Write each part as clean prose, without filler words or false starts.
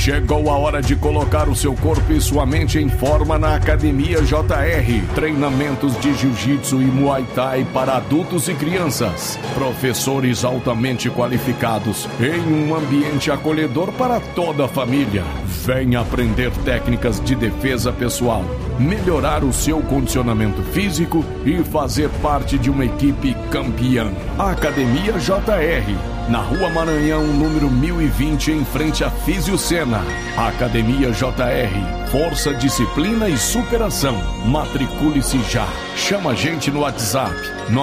Chegou a hora de colocar o seu corpo e sua mente em forma na Academia JR. Treinamentos de jiu-jitsu e muay thai para adultos e crianças. Professores altamente qualificados em um ambiente acolhedor para toda a família. Venha aprender técnicas de defesa pessoal, melhorar o seu condicionamento físico e fazer parte de uma equipe campeã. Academia JR, na Rua Maranhão, número 1020, em frente à Fisiocena. Academia JR, força, disciplina e superação. Matricule-se já. Chama a gente no WhatsApp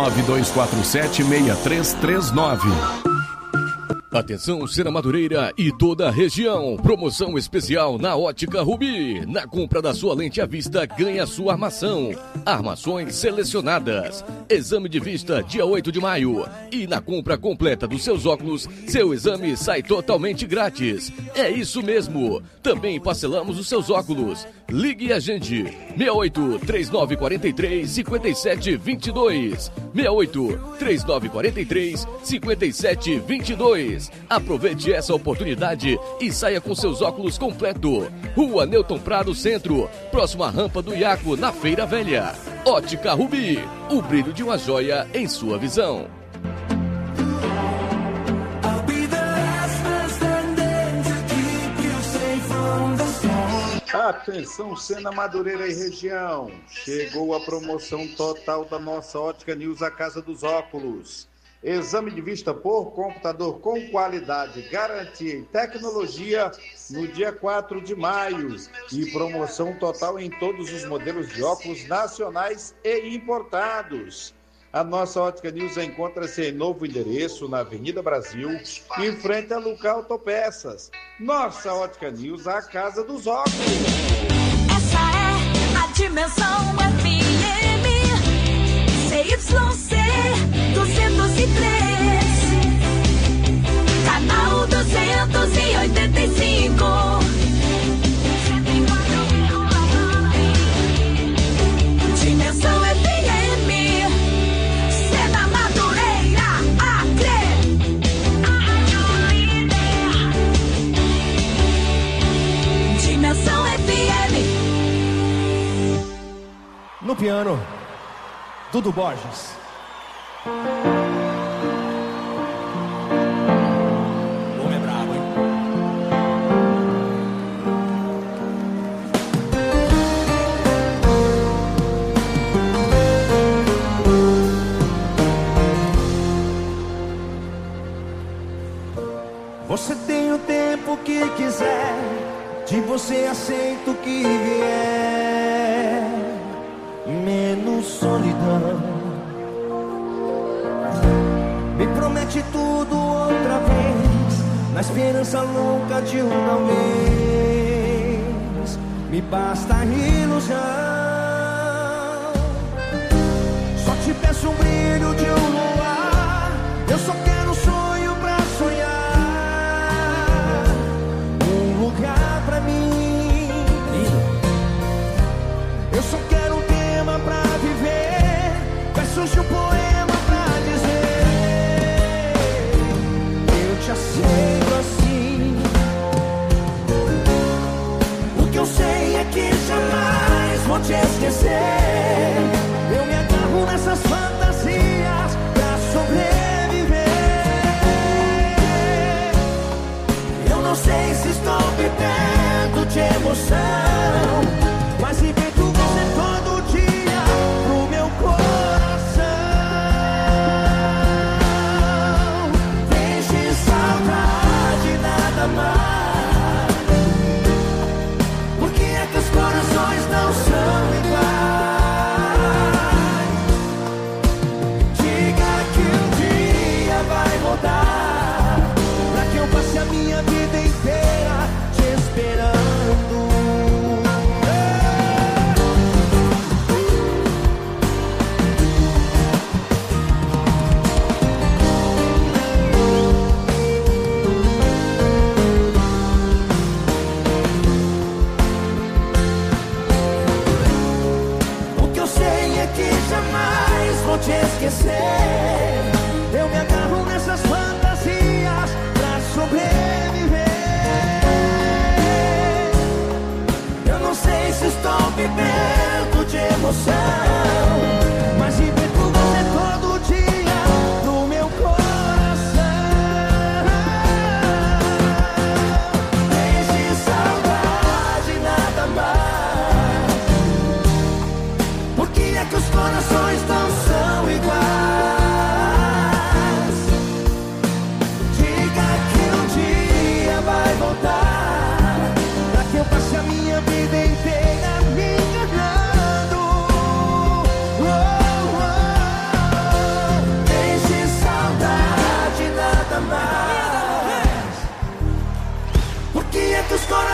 9247-6339. Atenção, Sena Madureira e toda a região. Promoção especial na Ótica Rubi. Na compra da sua lente à vista, ganha sua armação. Armações selecionadas. Exame de vista dia 8 de maio. E na compra completa dos seus óculos, seu exame sai totalmente grátis. É isso mesmo. Também parcelamos os seus óculos. Ligue a gente. 68 3943 5722. 68 3943 5722. Aproveite essa oportunidade e saia com seus óculos completo. Rua Newton Prado Centro, próximo à rampa do Iaco, na Feira Velha. Ótica Rubi, o brilho de uma joia em sua visão. Atenção, Sena Madureira e região. Chegou a promoção total da nossa Ótica News, a Casa dos Óculos. Exame de vista por computador com qualidade, garantia e tecnologia no dia 4 de maio. E promoção total em todos os modelos de óculos nacionais e importados. A nossa Ótica News encontra-se em novo endereço na Avenida Brasil, em frente a Luca Autopeças. Nossa Ótica News, a Casa dos Óculos. Essa é a Dimensão FM, CYC 203, canal 285. Dimensão FM, Sena Madureira, Acre. Dimensão FM. No piano, Dudu Borges. O homem é brabo, hein? Você tem o tempo que quiser, de você aceito o que vier, menos solidão. Me promete tudo outra vez, na esperança louca de uma vez. Me basta a ilusão. Só te peço um brilho de um luar. Eu só quero um sonho pra sonhar, um lugar pra mim. Eu só quero um tema pra viver, versos de um poema pra dizer. Te aceito assim. O que eu sei é que jamais vou te esquecer. Eu me agarro nessas fantasias pra sobreviver. Eu não sei se estou vivendo de emoção, mas invento você todo dia pro meu coração. Nada mais. Por que é que os corações não são iguais? Diga que um dia vai mudar, pra que eu passe a minha vida inteira te esperando.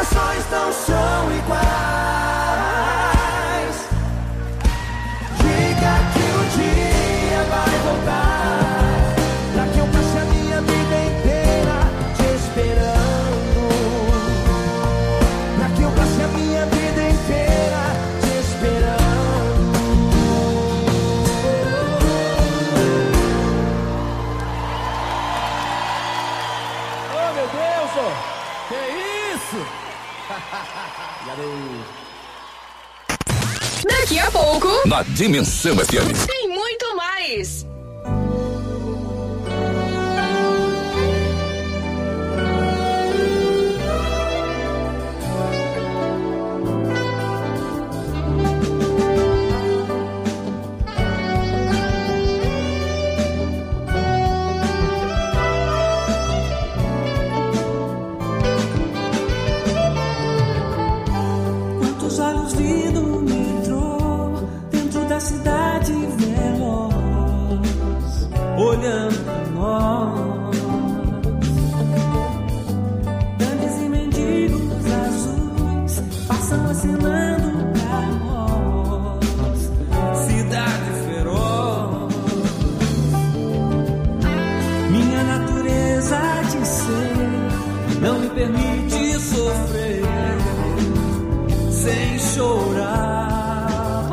corações não são iguais. Diga que um dia vai voltar, pra que eu passe a minha vida inteira te esperando, pra que eu passe a minha vida inteira te esperando. Oh, meu Deus, oh. Que isso? Daqui a pouco, Na Dimensão FM. tem muito mais. Quantos olhos vi no metrô, dentro da cidade veloz, olhando pra nós. Grandes e mendigos azuis passam acenando pra nós. Cidade feroz, minha natureza de ser não me permite sofrer sem chorar.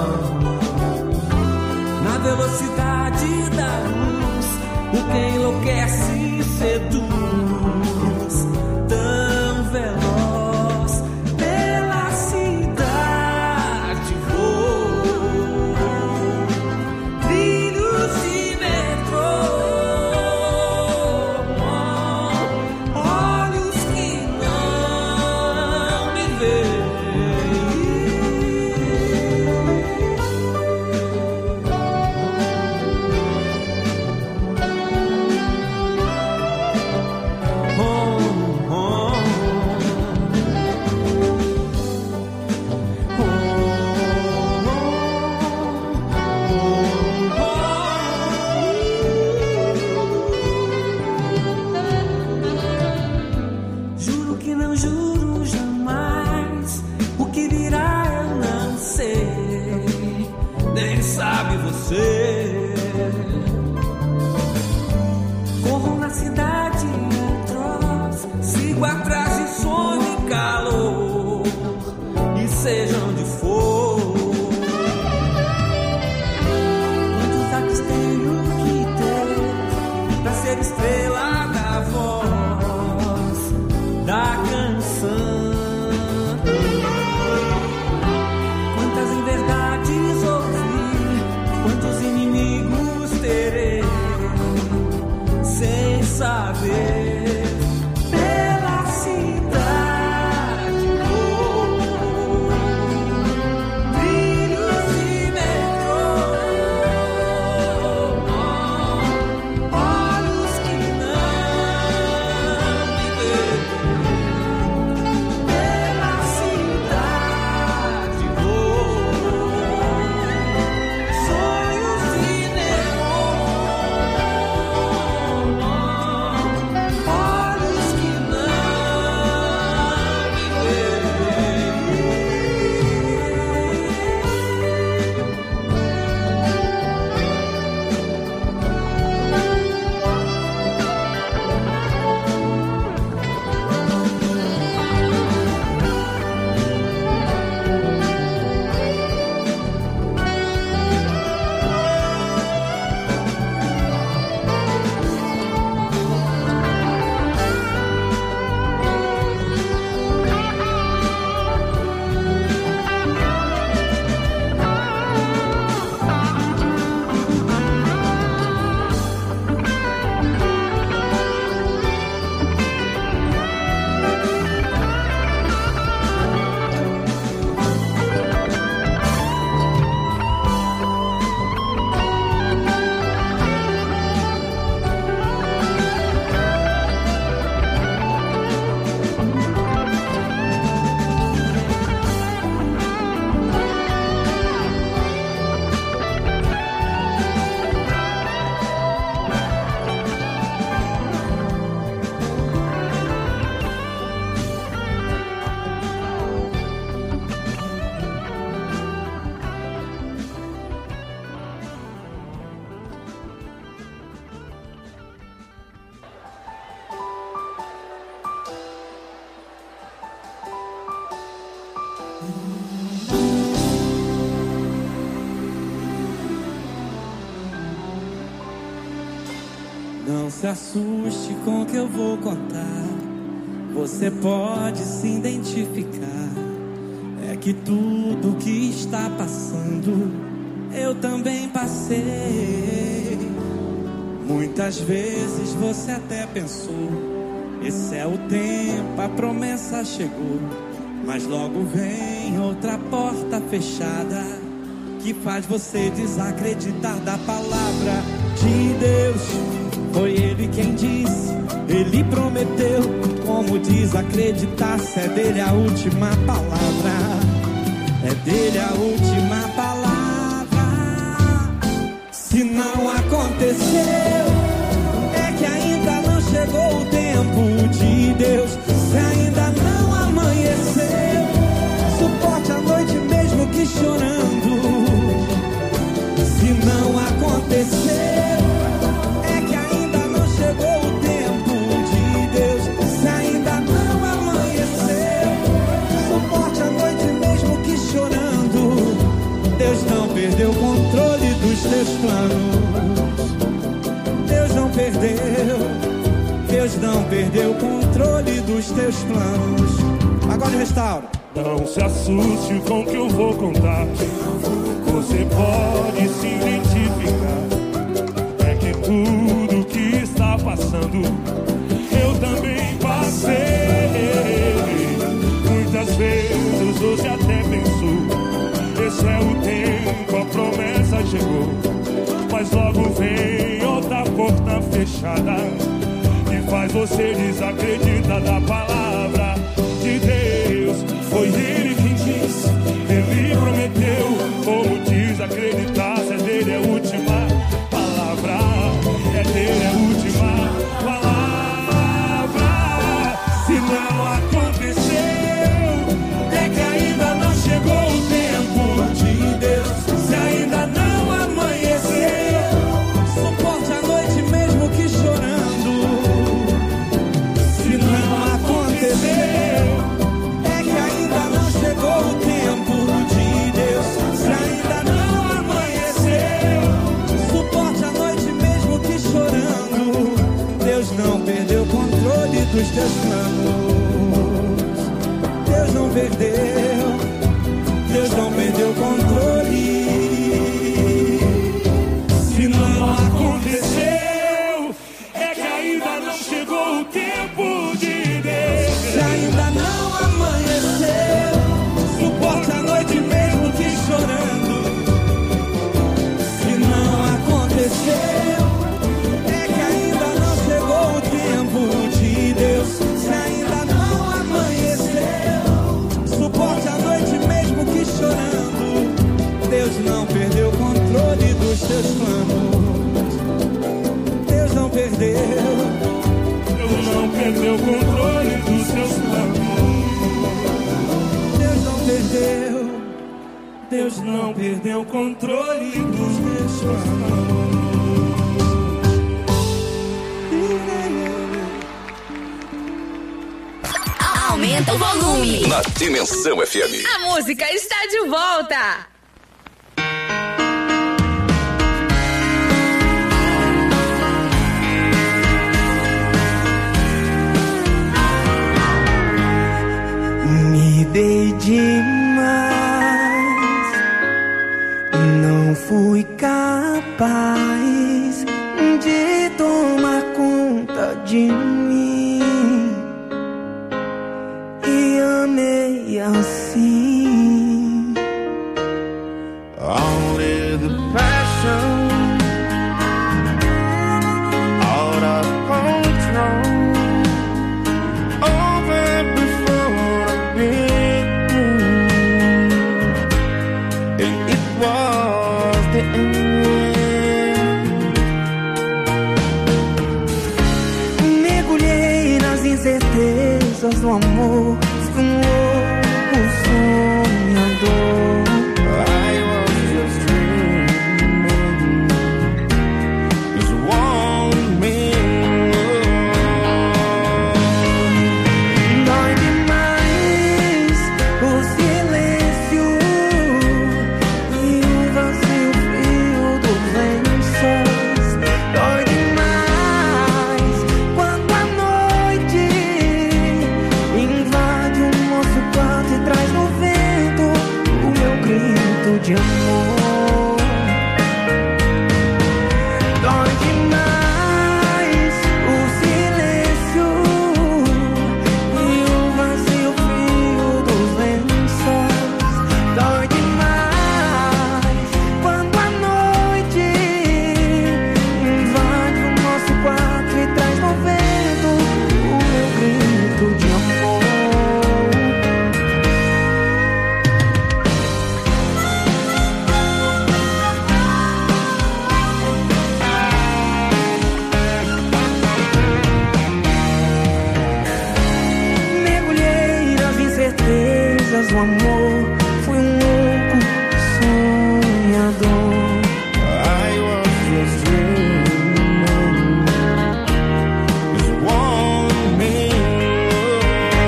Na velocidade da luz, o que enlouquece e seduz, tão veloz pela cidade vou. Brilhos de metrô, olhos que não me veem. Juro que não juro jamais. O que virá eu não sei, nem sabe você. Corro na cidade atroz, sigo atrás de sonho e calor, e seja onde for. Quantos atos tenho que ter pra ser estrela da voz da canção? Quantas inverdades ouvi, quantos inimigos se assuste com o que eu vou contar. Você pode se identificar. É que tudo que está passando eu também passei. Muitas vezes você até pensou: esse é o tempo, a promessa chegou. Mas logo vem outra porta fechada que faz você desacreditar da palavra de Deus. Foi Ele quem disse, Ele prometeu. Como desacreditar se é dele a última palavra? É dele a última palavra. Se não aconteceu, é que ainda não chegou o tempo de Deus. Se ainda não amanheceu, suporte a noite mesmo que chorando. Se não aconteceu, é que ainda não chegou o tempo de Deus. Se ainda não amanheceu, suporte a noite mesmo que chorando. Deus não perdeu o controle dos teus planos. Deus não perdeu. Deus não perdeu o controle dos teus planos. Agora restaura. Não se assuste com o que eu vou contar. Você pode se identificar. É que tudo que está passando eu também passei. Muitas vezes você até pensou: esse é o tempo, a promessa chegou. Mas logo vem outra porta fechada que faz você desacreditar da palavra de Deus. Foi Ele quem disse, Ele prometeu. Como desacreditar se é dele a última palavra? É dele a última palavra. Se não aconteceu, é que ainda não chegou o tempo de Deus. Se ainda não amanheceu, suporte a noite mesmo que chorando. Se não aconteceu, é que ainda não chegou o tempo de Deus. Se ainda não amanheceu, suporte a noite mesmo que chorando. Deus não perdeu o controle dos teus planos. Deus não perdeu. Deus não perdeu o controle. Se não aconteceu, é que ainda não chegou o tempo de Deus. Se ainda não amanheceu, suporte a noite mesmo que chorando. Se não aconteceu, é que ainda não chegou o tempo de Deus. Se ainda não amanheceu, suporte a noite mesmo que chorando. Deus não perdeu o controle dos teus planos. Deus não perdeu. Deus não perdeu o controle dos seus planos. Deus não perdeu. Deus não perdeu o controle dos meus planos. Aumenta o volume. Na Dimensão FM. A música está de volta. Me dei demais, não fui capaz de tomar conta de mim e amei assim. Only the passion out of control. Mergulhei nas incertezas do amor, fui um louco de amor. Dói demais o silêncio e o vazio frio dos lençóis. Dói demais quando a noite invade o nosso quarto e traz no vento o meu grito de amor. O amor foi louco, sonhador. I was just dreaming, just one minute.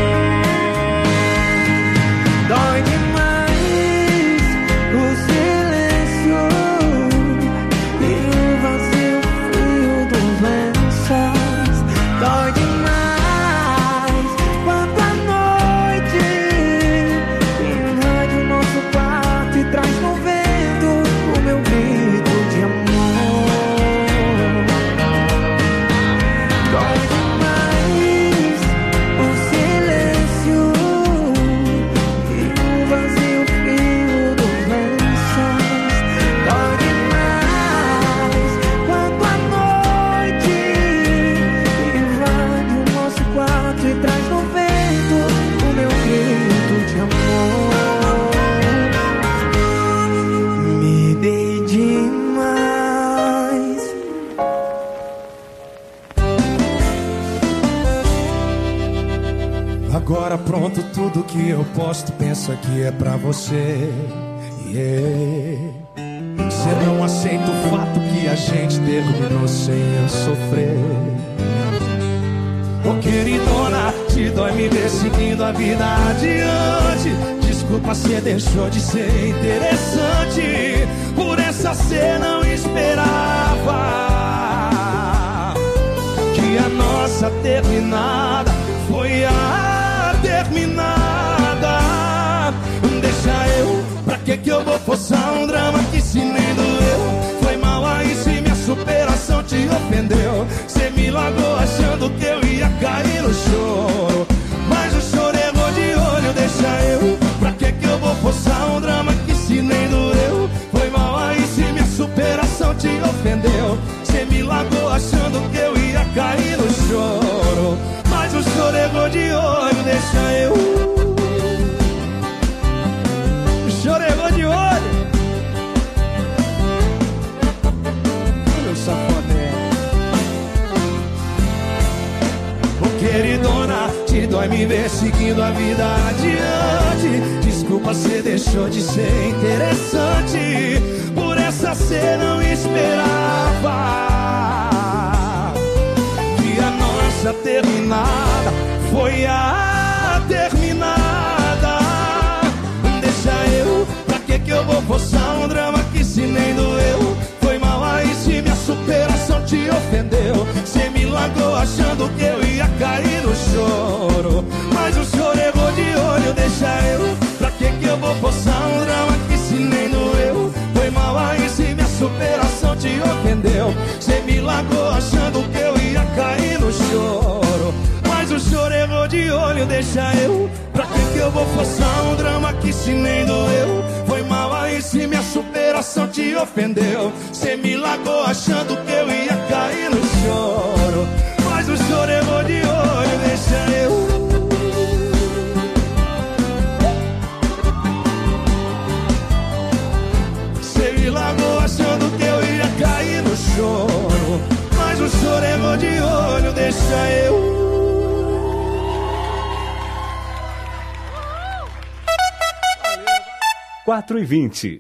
Dói demais o silêncio e o vazio frio dos lençóis. Dói demais quando a noite traz no vento o meu grito de amor. Dói demais o silêncio e o vazio frio dos lençóis. Dói demais quando a noite invade o nosso quarto e traz no vento o meu grito de amor. Agora pronto, tudo que eu posto, pensa que é pra você. Você não aceita o fato que a gente terminou sem eu sofrer. Ô queridona, te dói me ver seguindo a vida adiante. Desculpa, cê deixou de ser interessante. Por essa cê não esperava que a nossa terminada foi a terminada. Deixa eu, pra que eu vou forçar um drama que se nem doeu? Foi mal aí se minha superação te ofendeu. Cê me largou achando que eu ia cair no choro, mas o choro errou de olho. Deixa eu, pra que eu vou forçar um drama que se nem doeu? Foi mal aí se minha superação te ofendeu. Cê me largou achando que eu ia cair no choro, mas o choro errou de olho. Deixa eu, o choro errou de olho. Olha o safadé. Ô queridona, te dói me ver seguindo a vida adiante. Desculpa, cê deixou de ser interessante. Por essa cê não esperava que a nossa terminada foi a terminada. Deixa eu, pra que eu vou forçar um drama que se nem doeu? Foi mal aí se minha superação te ofendeu. Cê me largou achando que eu ia cair no choro, mas o choro errou de olho. Deixa eu, pra que eu vou forçar um drama que se nem doeu? Foi mal aí se minha superação te ofendeu. Cê me largou achando que eu ia cair no choro, mas o choro errou de olho. Deixa eu, pra que eu vou forçar um drama que se nem doeu? Foi mal aí se minha superação te ofendeu. Cê me largou achando que eu ia cair no choro, mas o choro errou de olho. Deixa eu, cê me largou achando que eu ia cair no choro, mas o choro errou de olho. Deixa eu. 4h20.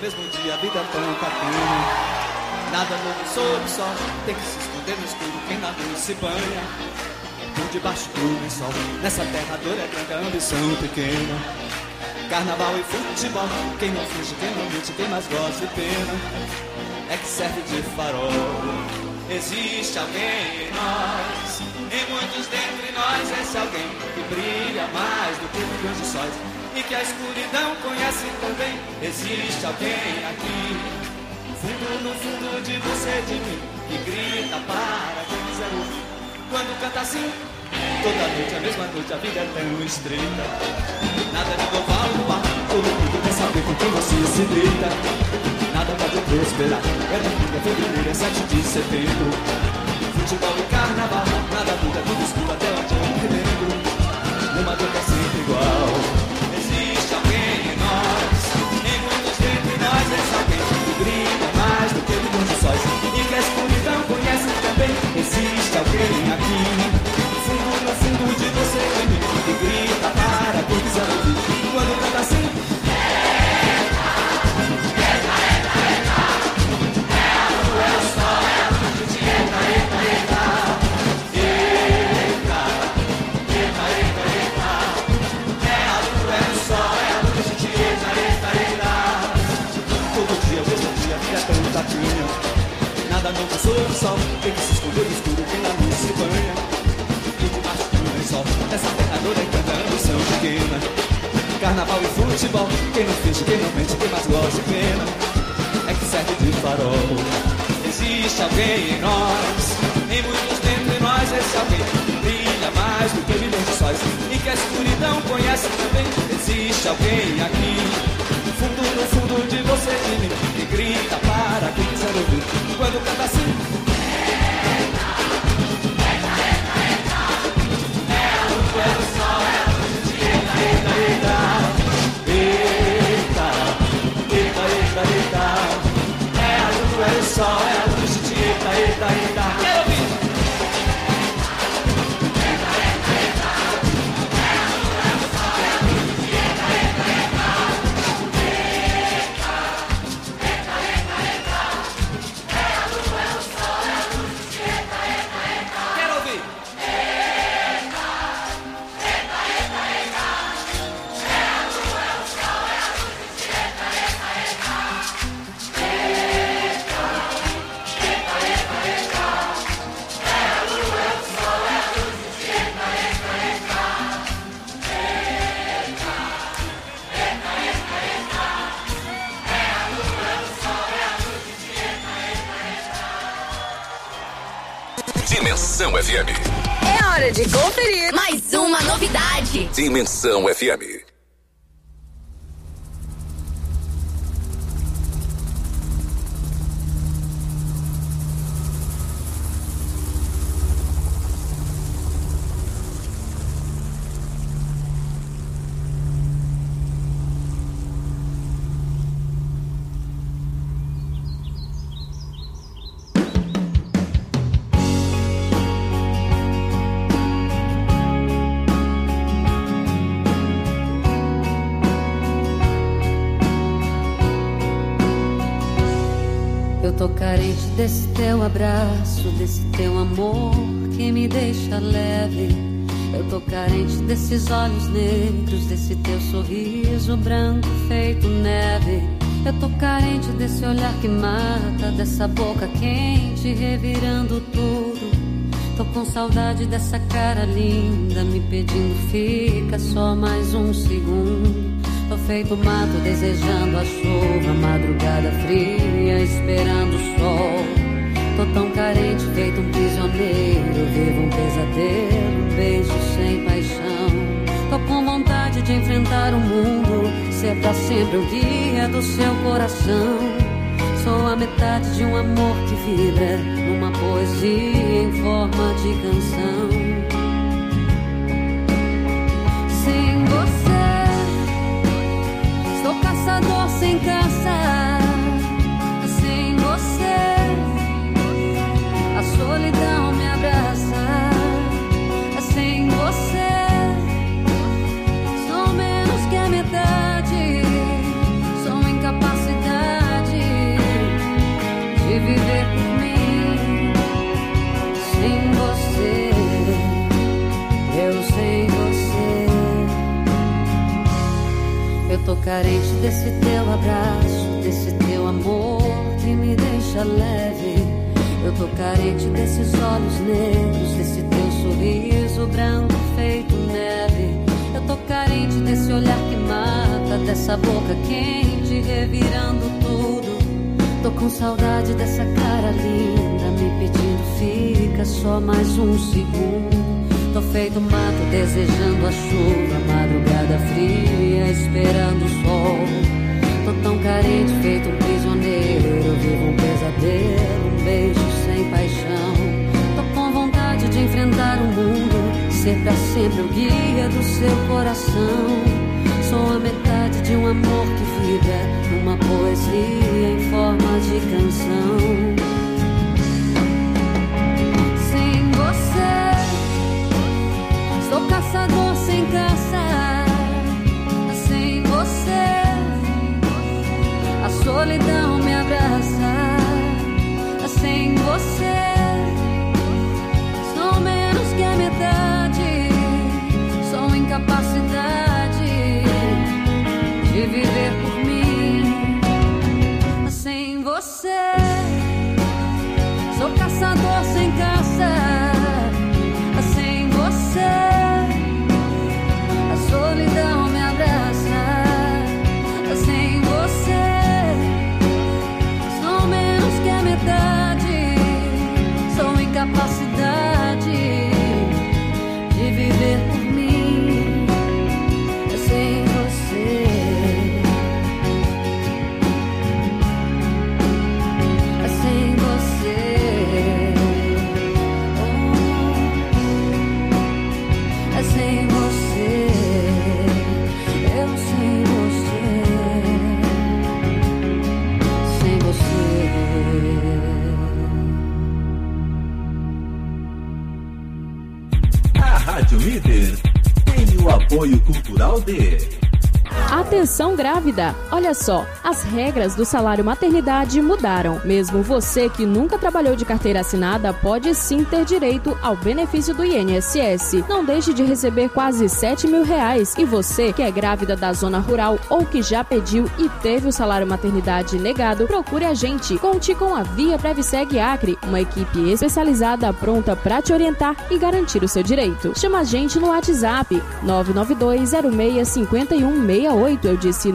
mesmo dia, a vida é tão bacana. Nada novo sob o sol, tem que se esconder no escuro quem na luz se banha. Por debaixo do lençol, nessa terra a dor é grande, a ambição pequena. Carnaval e futebol, quem não finge, quem não mente, quem mais gosta e pena é que serve de farol. Existe alguém em nós, em muitos dentre nós, esse alguém que brilha mais do que milhões de sóis e que a escuridão conhece também. Existe alguém aqui, no fundo de você, de mim, que grita para quem quiser ouvir. Quando canta assim, toda noite, a mesma noite, a vida é tão estreita. Nada de global no ar, todo mundo quer saber com quem você se deita. Nada pode prosperar, é domingo, é fevereiro, é 7 de setembro. Futebol e carnaval, nada muda, tudo escuro até onde eu me lembro. Uma dor que é sempre igual. Existe alguém em nós, em muitos dentre nós, esse alguém que brilha mais do que milhões de sóis e que a escuridão conhece também. Existe alguém aqui, no fundo de você e mim, que grita para quem quiser ouvir. Quando canta assim, nada novo sob o sol, tem que se esconder no escuro quem na luz se banha. E debaixo do lençol, essa terra dor é grande, a ambição pequena. Carnaval e futebol, quem não finge, quem não mente, quem mais gosta e pena é que serve de farol. Existe alguém em nós, em muitos dentre nós, esse alguém que brilha mais do que milhões de sóis e que a escuridão conhece também. Existe alguém aqui, no fundo de você e de mim, que grita para quem quiser ouvir. Quando canta assim, é a luz, é o sol, é a luz de eita, eita, eita, eita, eita, é a luz, é o sol, é a luz de eita, eita, eita. Quero ouvir. Dimensão FM. É hora de conferir mais uma novidade. Dimensão FM. Tô carente desse teu abraço, desse teu amor que me deixa leve. Eu tô carente desses olhos negros, desse teu sorriso branco feito neve. Eu tô carente desse olhar que mata, dessa boca quente revirando tudo. Tô com saudade dessa cara linda me pedindo fica só mais um segundo. Tô feito mato desejando a chuva, madrugada fria esperando o sol. Tô tão carente feito um prisioneiro, vivo um pesadelo, um beijo sem paixão. Tô com vontade de enfrentar o mundo, ser pra sempre o guia do seu coração. Sou a metade de um amor que vibra numa poesia em forma de canção. Sem você sou caçador sem caça. Sem você a solidão me abraça. Sem você sou menos que a metade. Sou incapacidade. carente desse teu abraço, desse teu amor que me deixa leve. Eu tô carente desses olhos negros, desse teu sorriso branco feito neve. Eu tô carente desse olhar que mata, dessa boca quente revirando tudo. Tô com saudade dessa cara linda me pedindo fica só mais um segundo. Tô feito mato desejando a chuva, madrugada fria esperando o sol. Tô tão carente feito um prisioneiro, vivo um pesadelo, um beijo sem paixão. Tô com vontade de enfrentar o mundo, ser pra sempre o guia do seu coração. Sou a metade de um amor que vibra numa poesia em forma de canção. Sem você, sou caçador sem caça. Sem você, a solidão me abraça. Sem você, sou menos que a metade. Sou incapacidade de viver por mim. Sem você, sou caçador sem caça. Sem você, a solidão me abraça. Sem você, sou menos que a metade. Sou incapacidade de viver por mim. Sem você, sem você, sem você, eu sem você, sem você. A Rádio Líder tem o apoio cultural de... Atenção grávida! Olha só, as regras do salário maternidade mudaram. Mesmo você que nunca trabalhou de carteira assinada pode sim ter direito ao benefício do INSS. Não deixe de receber quase R$7 mil. E você que é grávida da zona rural ou que já pediu e teve o salário maternidade negado, procure a gente. Conte com a Via Previseg Acre, uma equipe especializada pronta para te orientar e garantir o seu direito. Chama a gente no WhatsApp 992065168. Eu disse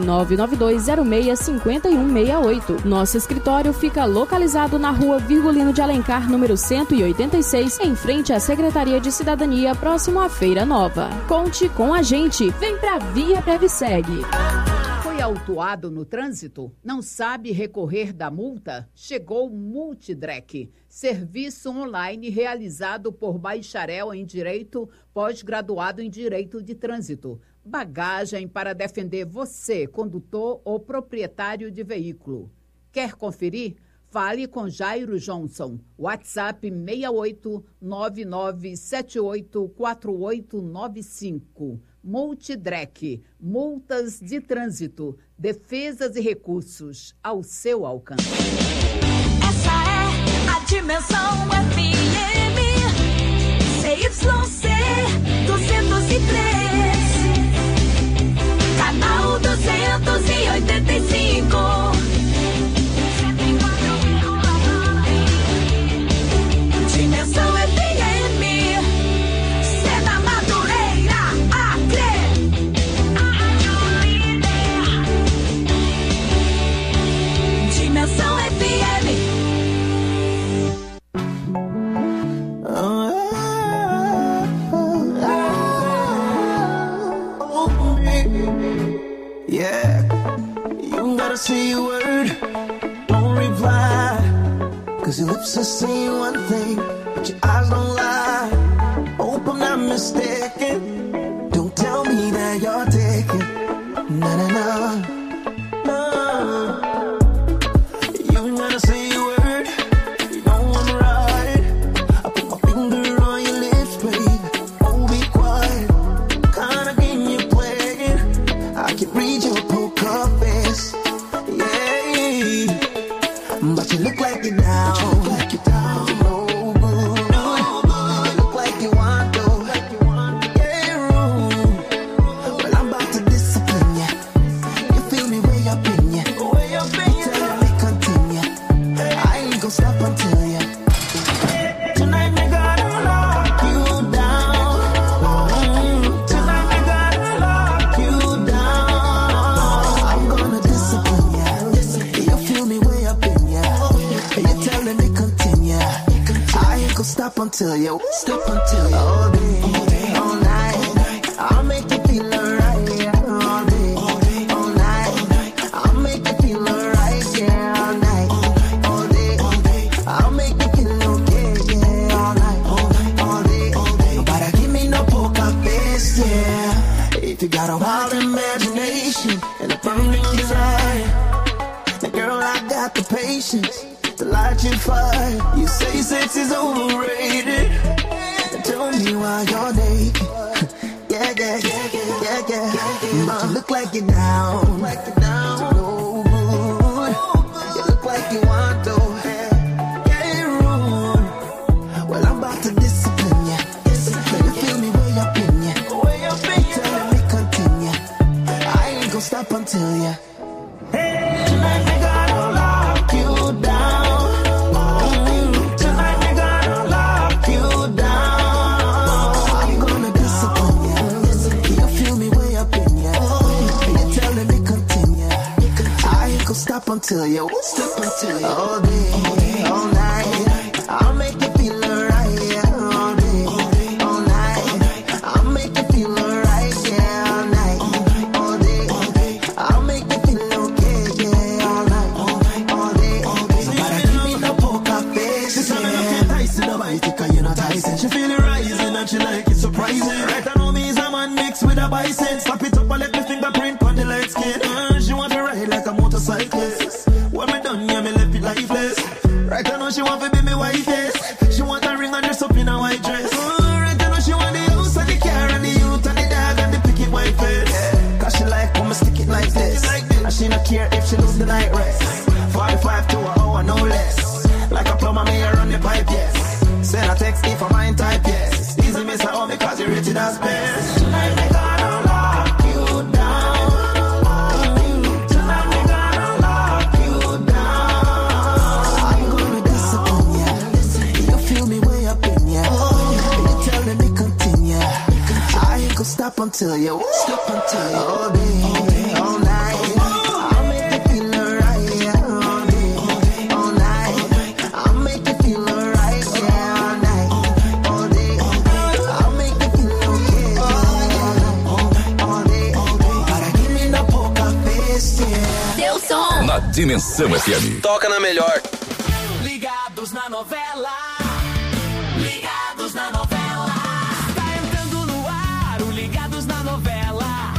992065168. Nosso escritório fica localizado na rua Virgulino de Alencar, número 186, em frente à Secretaria de Cidadania, próximo à Feira Nova. Conte com a gente. Vem pra Via Previseg. Foi autuado no trânsito? Não sabe recorrer da multa? Chegou o Multidrec, serviço online realizado por bacharel em Direito, pós-graduado em Direito de Trânsito. Bagagem para defender você, condutor ou proprietário de veículo. Quer conferir? Fale com Jairo Johnson. WhatsApp 6899784895. Multidrec, multas de trânsito, defesas e recursos ao seu alcance. Essa é a Dimensão FM, CYC 203, canal 285. Dimensão FM, Cena Madureira, Acre. Dimensão FM. Yeah, you gotta say a word, don't reply, 'cause your lips are saying one thing, but your eyes don't lie. Hope I'm not mistaken, don't tell me that you're taking, na na na, no. You gotta say a word, you know I'm right. I put my finger on your lips, babe, oh be quiet, kinda game you're playing, I can read your poker face, yeah. But you look like you're down, no good. You look like you want to, yeah, rude. Well, I'm about to discipline ya, until you, step until you, all day, all night, I'll make you feel alright, yeah, all day, all night, I'll make you feel alright, yeah, all night, all day, I'll make you feel okay, yeah, all night, all day, nobody give me no poker face, yeah, if you got a wild imagination and a burning desire, then girl, I got the patience to light your fire. You say sex is overrated, then tell me why you're naked. Yeah. You look like you're down, no good. You look like you want to get rude. Well, I'm about to discipline ya. You feel me way up in ya. Telling me continue. I ain't gonna stop until ya. Tonight we gonna lock you down. Tonight we gonna lock you down. I'm gonna discipline ya. You feel me way up in ya. You're telling me continue. I ain't gonna stop until you. All day, all night, I'll make you feel alright. Yeah, all day, all night, I'll make you feel alright. Yeah, all night, all day, I'll make you feel okay. Yeah, all night, all day. Nobody give me no poker face. She's coming up to Tyson, nobody think you're not Tyson. She feel it rising and she like it surprising. Right, I know me is a man mixed with a bison. Slap it up and let me fingerprint on the light skin. She want to ride like a motorcyclist. When me done, yeah, me left it lifeless. Right, I know she want to be me wife, yes. She want a ring and dress up in a white dress. Right, I know she want the house and the car and the youth and the dog and the picket white face. Cause she like when me stick it like this. And she not care if she lose the night rest. 45 to an hour, no less. Like a plumber, me a run the pipe, yes. Send a text if I mind type, yes. Easy miss her home because you rated as best. Tonight we gonna lock you down. Tonight we gonna lock you down. I'm gonna discipline ya. You feel me way up in ya. You're telling me continue. I ain't gonna stop until you. All day, all night, I'll make you feel alright. Yeah, all day, all night, I'll make you feel alright. Yeah, all night, all day, I'll make you feel okay. Yeah, all day, para give me no poker face. Yeah. Seu som. Na Dimensão FM. Toca na melhor. Ligados na novela. Ligados na novela. Tá entrando no ar o Ligados na novela.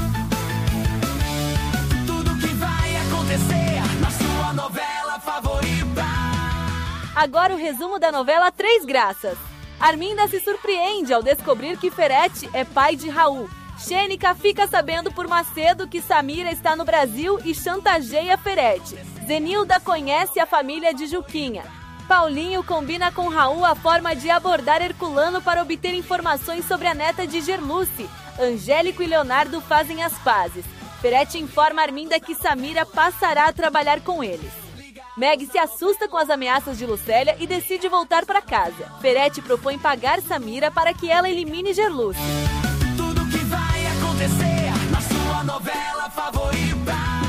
Tudo que vai acontecer na sua novela favorita. Agora o resumo da novela Três Graças. Arminda se surpreende ao descobrir que Ferete é pai de Raul. Xênica fica sabendo por Macedo que Samira está no Brasil e chantageia Ferete. Zenilda conhece a família de Juquinha. Paulinho combina com Raul a forma de abordar Herculano para obter informações sobre a neta de Gerluce. Angélico e Leonardo fazem as pazes. Ferete informa Arminda que Samira passará a trabalhar com eles. Meg se assusta com as ameaças de Lucélia e decide voltar para casa. Ferete propõe pagar Samira para que ela elimine Gerluce. Tudo que vai acontecer na sua novela favorita.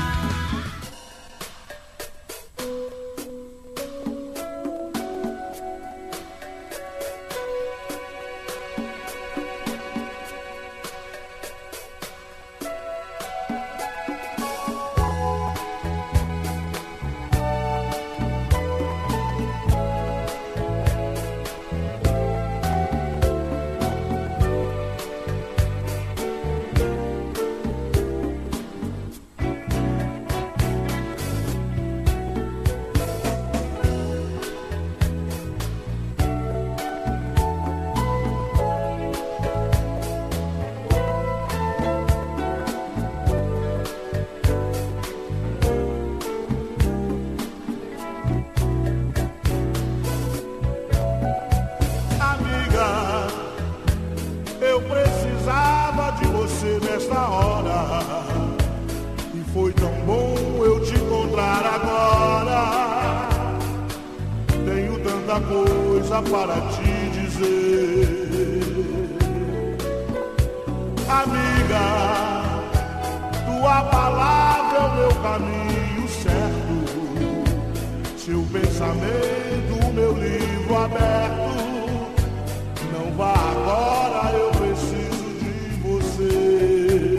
Foi tão bom eu te encontrar agora. Tenho tanta coisa para te dizer. Amiga, tua palavra é o meu caminho certo. Seu pensamento, meu livro aberto. Agora eu preciso de você.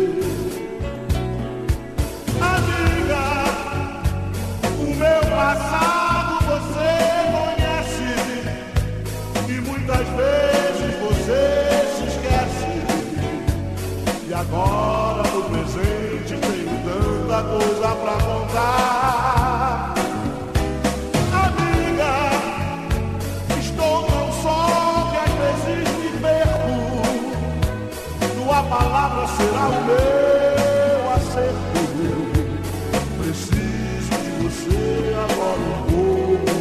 Amiga, o meu passado você conhece e muitas vezes você se esquece. E agora no presente tenho tanta coisa pra contar. Amiga, estou tão só que às vezes me perco. Tua palavra será o meu acerto. Preciso de você agora um pouco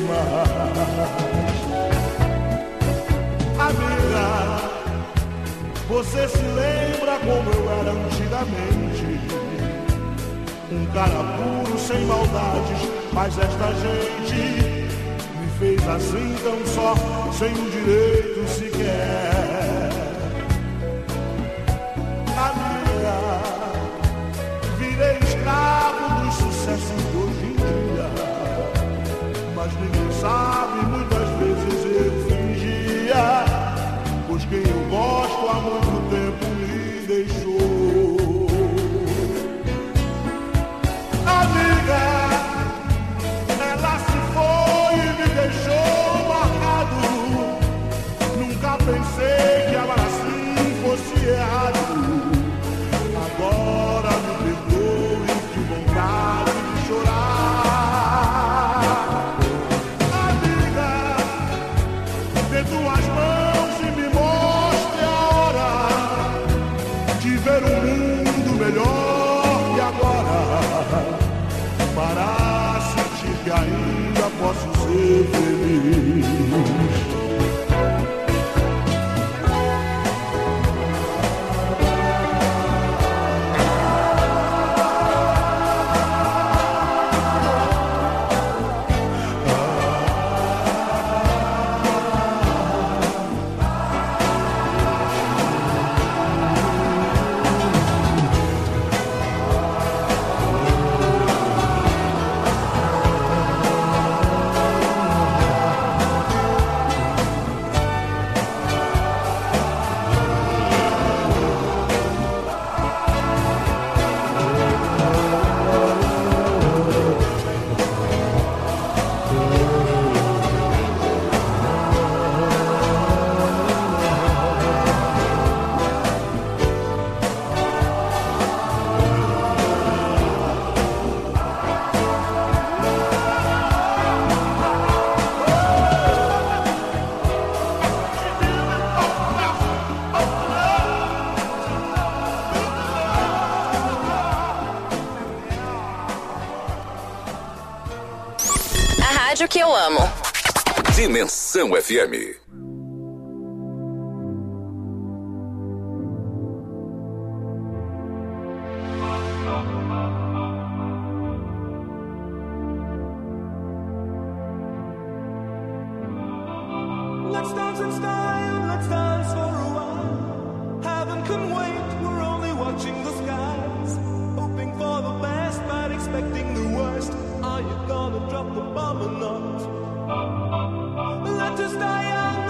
mais. Amiga, você se lembra como eu era antigamente? Um cara puro, sem maldades, mas esta gente me fez assim tão só, sem um direito sequer. Amiga, virei escravo dos sucessos de hoje em dia, mas ninguém sabe, muitas vezes eu fingia, pois quem eu gosto há muito tempo me deixou. Amiga, ela se foi e me deixou marcado. Nunca pensei que amar assim fosse errado. Agora me perdoe, que vontade de chorar. Amiga, dê tuas mãos e me mostre a hora de ver um mundo melhor. E agora, para sentir que ainda posso ser feliz. Rádio que eu amo. Dimensão FM. Let's dance in style, let's dance for a while. Heaven can wait, we're only watching the skies. Hoping for the best, but expecting the worst. Are you gonna drop the bomb or not? Let us die young.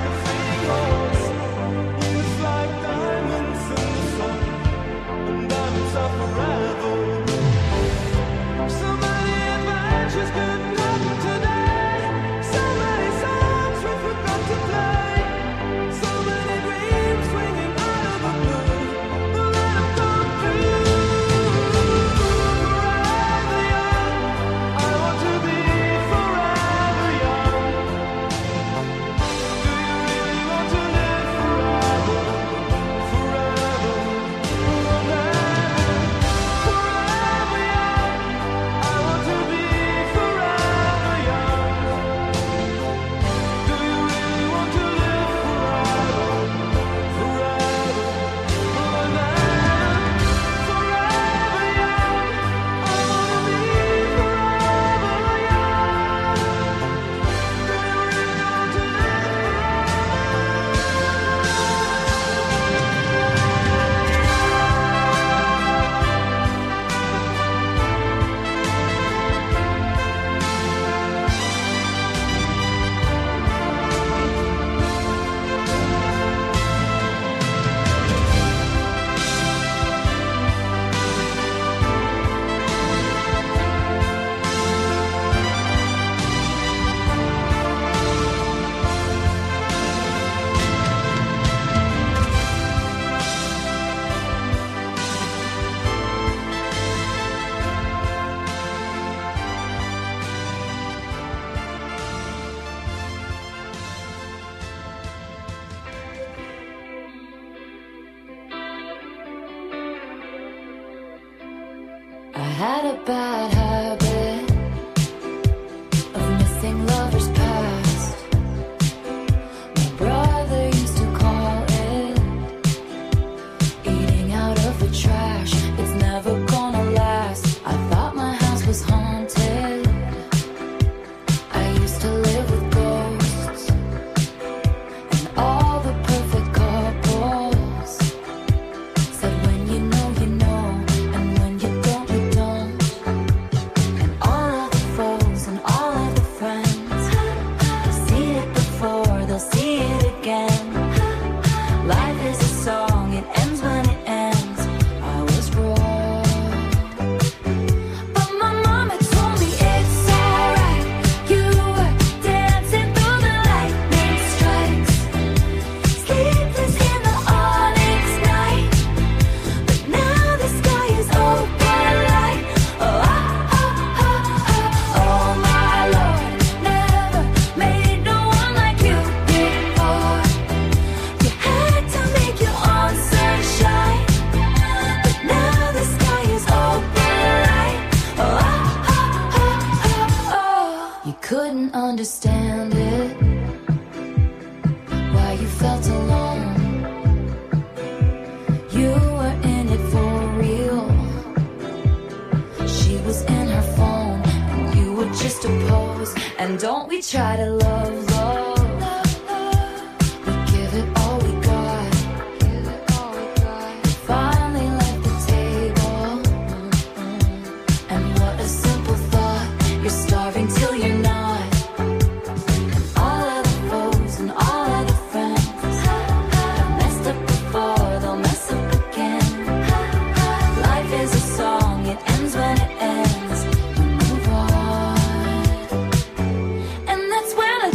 I had a bad habit of missing lovers past. My brother used to call it eating out of the trash. It's never gonna last. I thought my house was haunted. I used to live with ghosts and all the perfect couples said when you know, you know, and when you don't, you don't. And all of the foes and all of the friends, they've seen it before, they'll see it again. Life is a song, it ends when it ends. I was wrong, but my mama told me it's alright. You were dancing through the lightning strikes, sleepless in the onyx night. But now the sky is open light. Oh, oh, oh, oh, oh, oh my Lord, never made no one like you before. You had to make your own sunshine, but now the sky is open light. Oh, oh, oh, oh, oh, oh. You couldn't understand it, why you felt alone. You were in it for real. She was in her phone, and you were just a pose. And don't we try to love, love. We give it all we got. Finally left the table. And what a simple thought. You're starving till you're not. And all of the foes and all of the friends have messed up before, they'll mess up again. Life is a song, it ends when it ends. You move on. And that's when I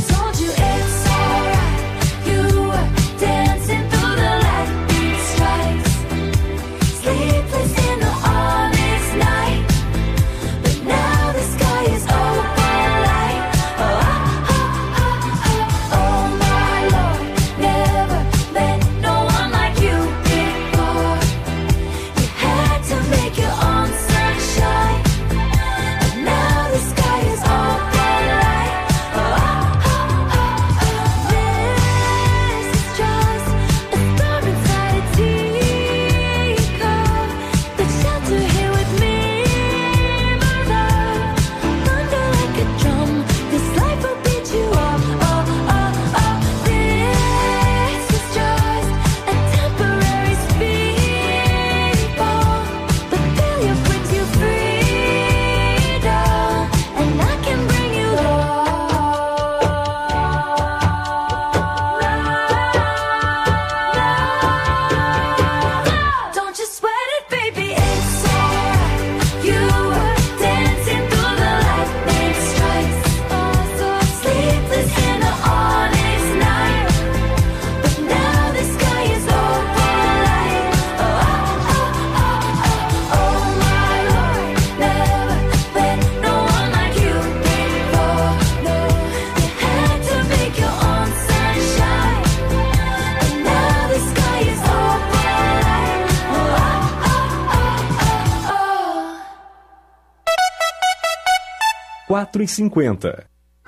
4,50.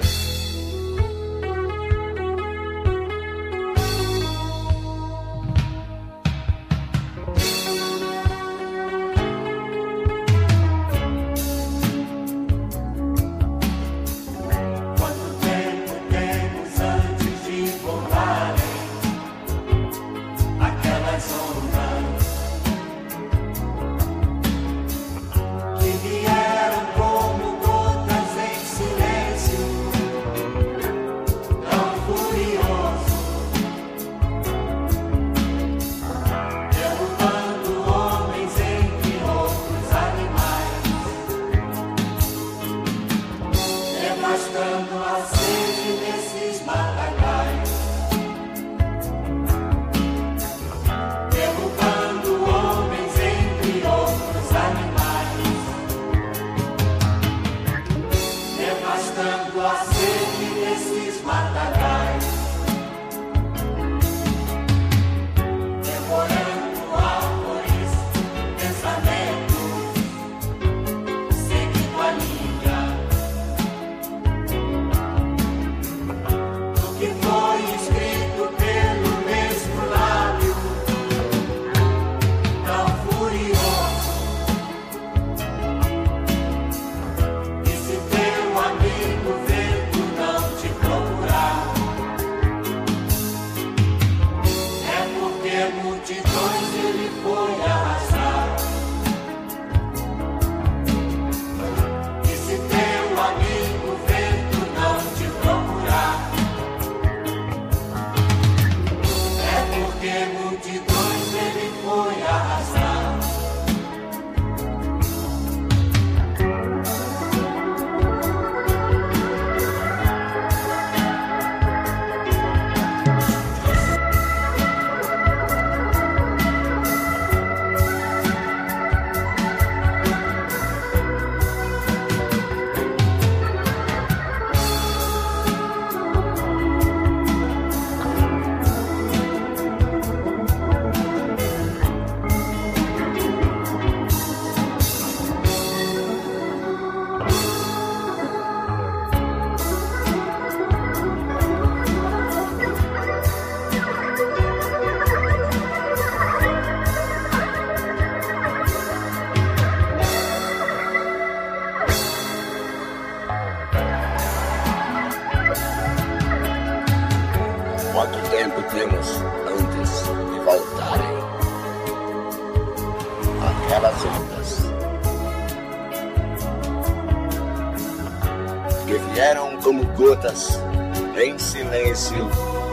Em silêncio,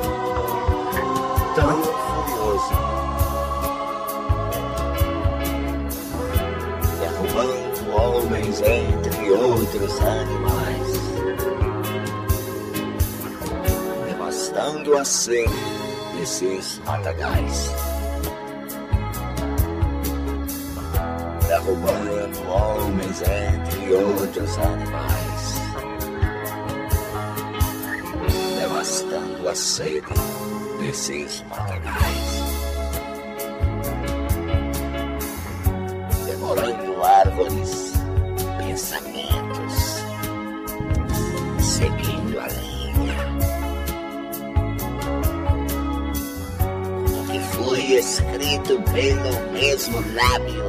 tão furioso, derrubando homens entre outros animais, devastando assim esses matagais, derrubando homens entre outros animais. Devastando a sede desses matagais, devorando árvores, pensamentos, seguindo a linha do que foi escrito pelo mesmo lábio,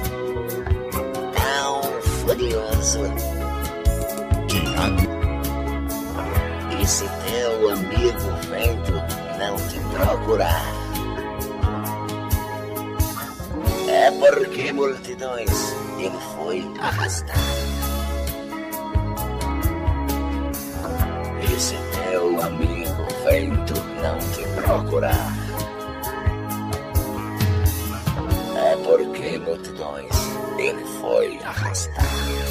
tão furioso. E se teu amigo vento não te procurar, é porque multidões ele foi arrastar. E se teu amigo vento não te procurar, é porque multidões ele foi arrastar.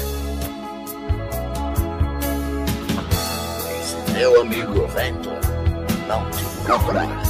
Meu amigo vento não te procurar.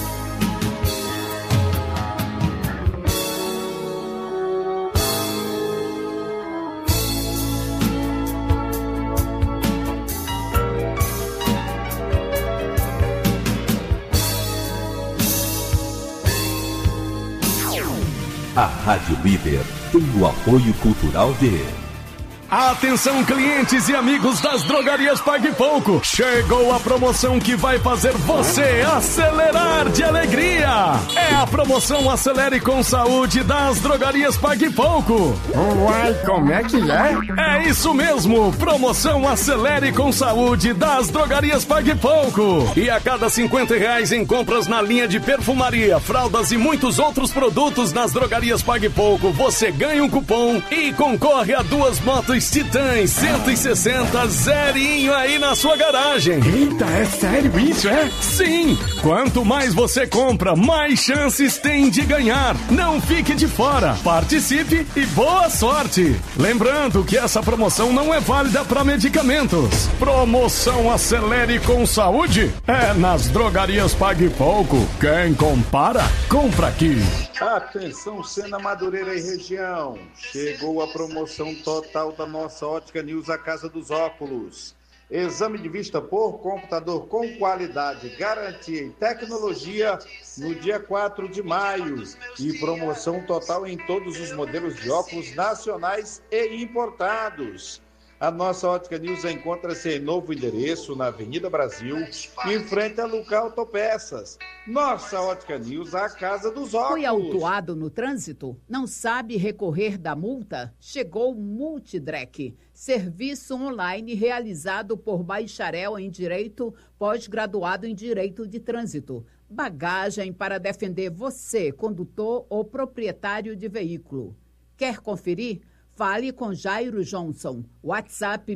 A Rádio Líder tem o apoio cultural de Atenção, clientes e amigos das drogarias Pague Pouco. Chegou a promoção que vai fazer você acelerar de alegria. É a promoção Acelere com Saúde das drogarias Pague Pouco. Uai, como é que é? É isso mesmo, promoção Acelere com Saúde das drogarias Pague Pouco. E a cada R$50 em compras na linha de perfumaria, fraldas e muitos outros produtos nas drogarias Pague Pouco, você ganha um cupom e concorre a 2 motos Titãs 160 zerinho aí na sua garagem. Eita, é sério isso, é? Sim! Quanto mais você compra, mais chances tem de ganhar. Não fique de fora. Participe e boa sorte. Lembrando que essa promoção não é válida para medicamentos. Promoção Acelere com Saúde é nas drogarias Pague Pouco. Quem compara, compra aqui. Atenção, Sena Madureira e região. Chegou a promoção total da nossa Ótica News, a Casa dos Óculos. Exame de vista por computador com qualidade, garantia e tecnologia no dia 4 de maio. E promoção total em todos os modelos de óculos nacionais e importados. A nossa Ótica News encontra-se em novo endereço na Avenida Brasil, em frente a Luca Autopeças. Nossa Ótica News, a Casa dos Óculos. Foi autuado no trânsito? Não sabe recorrer da multa? Chegou o Multidrec, serviço online realizado por bacharel em Direito, pós-graduado em Direito de Trânsito. Bagagem para defender você, condutor ou proprietário de veículo. Quer conferir? Fale com Jairo Johnson. WhatsApp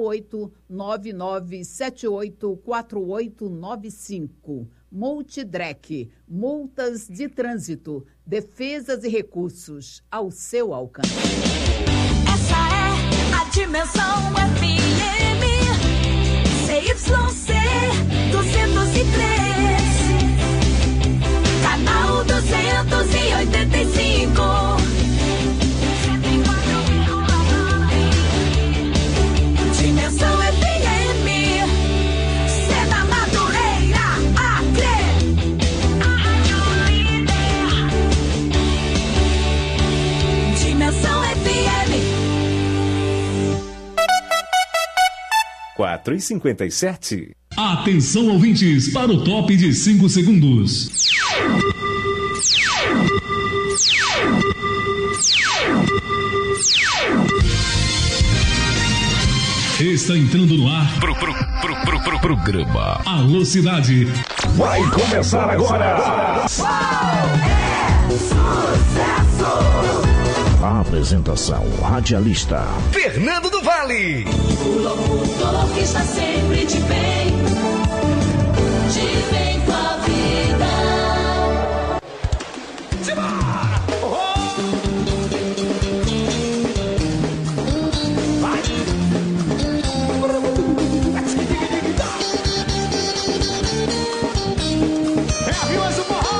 6899784895. Multidrec. Multas de trânsito. Defesas e recursos ao seu alcance. Essa é a Dimensão FM. CYC 203. Canal 285. Dimensão FM, Sena Madureira, Acre. Dimensão FM. 4h57. Atenção, ouvintes, para o top de 5 segundos. Está entrando no ar programa Alô Cidade. Vai começar agora. A apresentação radialista Fernando do Vale. O locutor que está sempre de bem com a vida. É a Rio Azul.